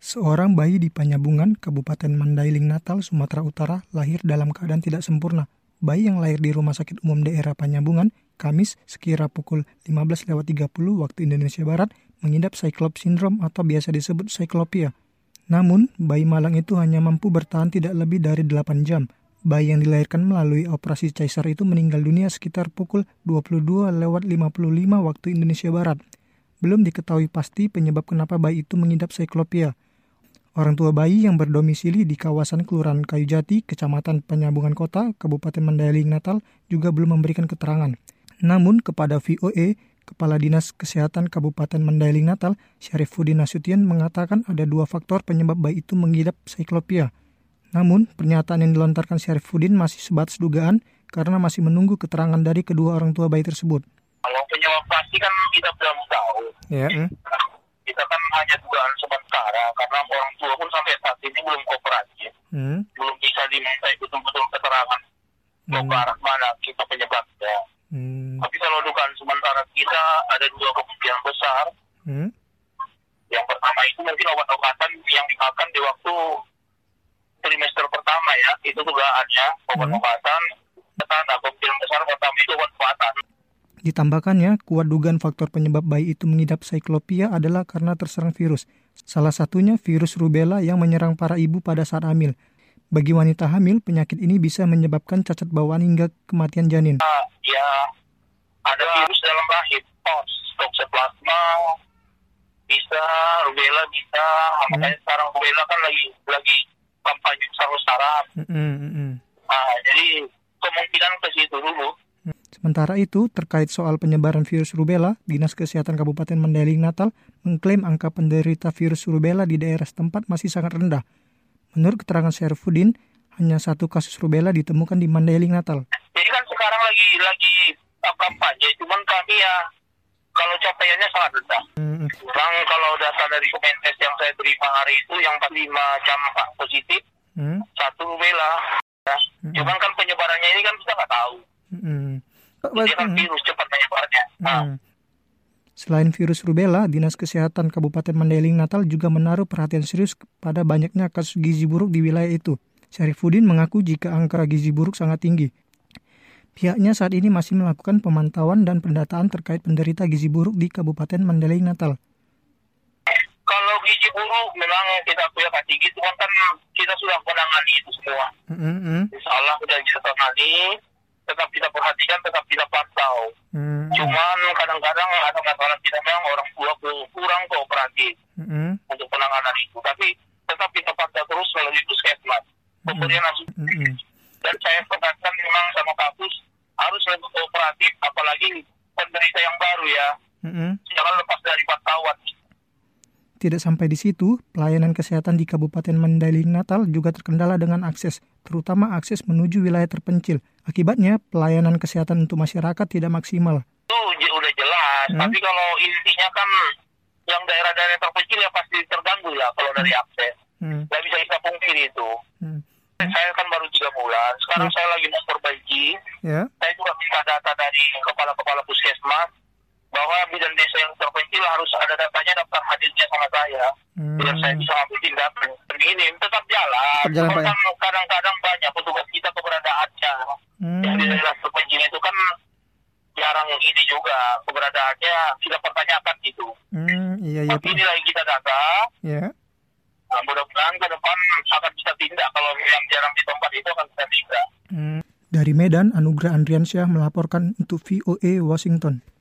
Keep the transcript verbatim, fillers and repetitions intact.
Seorang bayi di Panyabungan, Kabupaten Mandailing Natal, Sumatera Utara, lahir dalam keadaan tidak sempurna. Bayi yang lahir di Rumah Sakit Umum Daerah Panyabungan, Kamis, sekira pukul lima belas lewat tiga puluh waktu Indonesia Barat, mengidap Cyclops Syndrome atau biasa disebut cyclopia. Namun, bayi malang itu hanya mampu bertahan tidak lebih dari delapan jam. Bayi yang dilahirkan melalui operasi caesar itu meninggal dunia sekitar pukul dua puluh dua lewat lima puluh lima waktu Indonesia Barat. Belum diketahui pasti penyebab kenapa bayi itu mengidap cyclopia. Orang tua bayi yang berdomisili di kawasan Kelurahan Kayujati, Kecamatan Panyabungan Kota, Kabupaten Mandailing Natal juga belum memberikan keterangan. Namun kepada V O A, Kepala Dinas Kesehatan Kabupaten Mandailing Natal, Syarifuddin Nasution mengatakan ada dua faktor penyebab bayi itu mengidap cyclopia. Namun pernyataan yang dilontarkan Syarifuddin masih sebatas dugaan karena masih menunggu keterangan dari kedua orang tua bayi tersebut. Kalau penyebab pasti kan kita belum tahu. Ya. Hmm. Kita kan hanya dugaan sementara karena orang tua pun sampai saat ini belum kooperatif. Hmm. Belum bisa diminta betul-betul keterangan hmm. ke arah mana kita penyebabnya. Hmm. Tapi kalau dugaan sementara kita ada dua kemungkinan besar. Hmm. Yang pertama itu mungkin obat-obatan yang dimakan di waktu trimester pertama ya. Itu dugaannya obat-obatan. Hmm. Nah, kemungkinan besar pertama itu obat-obatan. Ditambahkannya, kuat dugaan faktor penyebab bayi itu mengidap cyclopia adalah karena terserang virus. Salah satunya virus rubella yang menyerang para ibu pada saat hamil. Bagi wanita hamil, penyakit ini bisa menyebabkan cacat bawaan hingga kematian janin. Uh, ya, ada virus dalam rahim, tos, toxoplasma, bisa, rubella bisa. Hmm. Makanya sekarang rubella kan lagi lagi kampanye besar-besaran. Mm-hmm. Nah, jadi kemungkinan ke situ dulu. Sementara itu, terkait soal penyebaran virus rubella, Dinas Kesehatan Kabupaten Mandailing Natal mengklaim angka penderita virus rubella di daerah setempat masih sangat rendah. Menurut keterangan Syarifuddin, hanya satu kasus rubella ditemukan di Mandailing Natal. Jadi kan sekarang lagi lagi kampanye, cuman kami ya kalau capaiannya sangat rendah. Hmm. Bang, kalau data dari Kemenkes yang saya terima hari itu yang empat puluh lima campak positif, hmm. satu rubella. Ya. Hmm. Cuman kan penyebarannya ini kan kita nggak tahu. Hmm. Jadi kan virus cepat menyebarnya. Hmm. Nah. Selain virus rubella, Dinas Kesehatan Kabupaten Mandailing Natal juga menaruh perhatian serius pada banyaknya kasus gizi buruk di wilayah itu. Syarifuddin mengaku jika angka gizi buruk sangat tinggi. Pihaknya saat ini masih melakukan pemantauan dan pendataan terkait penderita gizi buruk di Kabupaten Mandailing Natal. Kalau gizi buruk memang kita punya kategori, cuma kan kita sudah menangani itu semua. Mm-hmm. Insya Allah sudah kita tangani. Tetap kita perhatikan, tetap kita pantau. Hmm. Cuman kadang-kadang ada masalah kita memang orang tua kurang kooperatif hmm. untuk penanganan itu. Tapi tetap kita pantau terus melalui puskesmas. Kemudian hmm. hmm. Dan saya tekankan memang sama kampus harus lebih kooperatif, apalagi penderita yang baru ya. Hmm. Jangan lepas dari pantauan. Tidak sampai di situ, pelayanan kesehatan di Kabupaten Mandailing Natal juga terkendala dengan akses, terutama akses menuju wilayah terpencil. Akibatnya, pelayanan kesehatan untuk masyarakat tidak maksimal. Itu udah jelas, hmm? Tapi kalau intinya kan yang daerah-daerah terpencil ya pasti terganggu ya kalau dari akses. Hmm. Gak bisa kita pungkiri itu. Hmm. Saya kan baru tiga bulan, sekarang hmm. saya lagi memperbaiki. Yeah. Saya juga minta data dari kepala-kepala puskesmas, bahwa bidan desa yang terpencil harus ada datanya, daftar hadirnya sama saya. Hmm. Biar saya bisa ambil tindakan. Ini tetap jalan. Tetap jalan kan kadang-kadang banyak petugas kita keberadaannya. Hmm. Yang di daerah terpencil itu kan jarang ini juga keberadaannya, kita pertanyakan gitu. Hmm, iya, iya, tapi inilah yang kita data. Yeah. Nah, mudah-mudahan ke depan akan bisa tindak. Kalau yang jarang di tempat itu akan bisa tindak. Hmm. Dari Medan, Anugrah Andriansyah melaporkan untuk V O A Washington.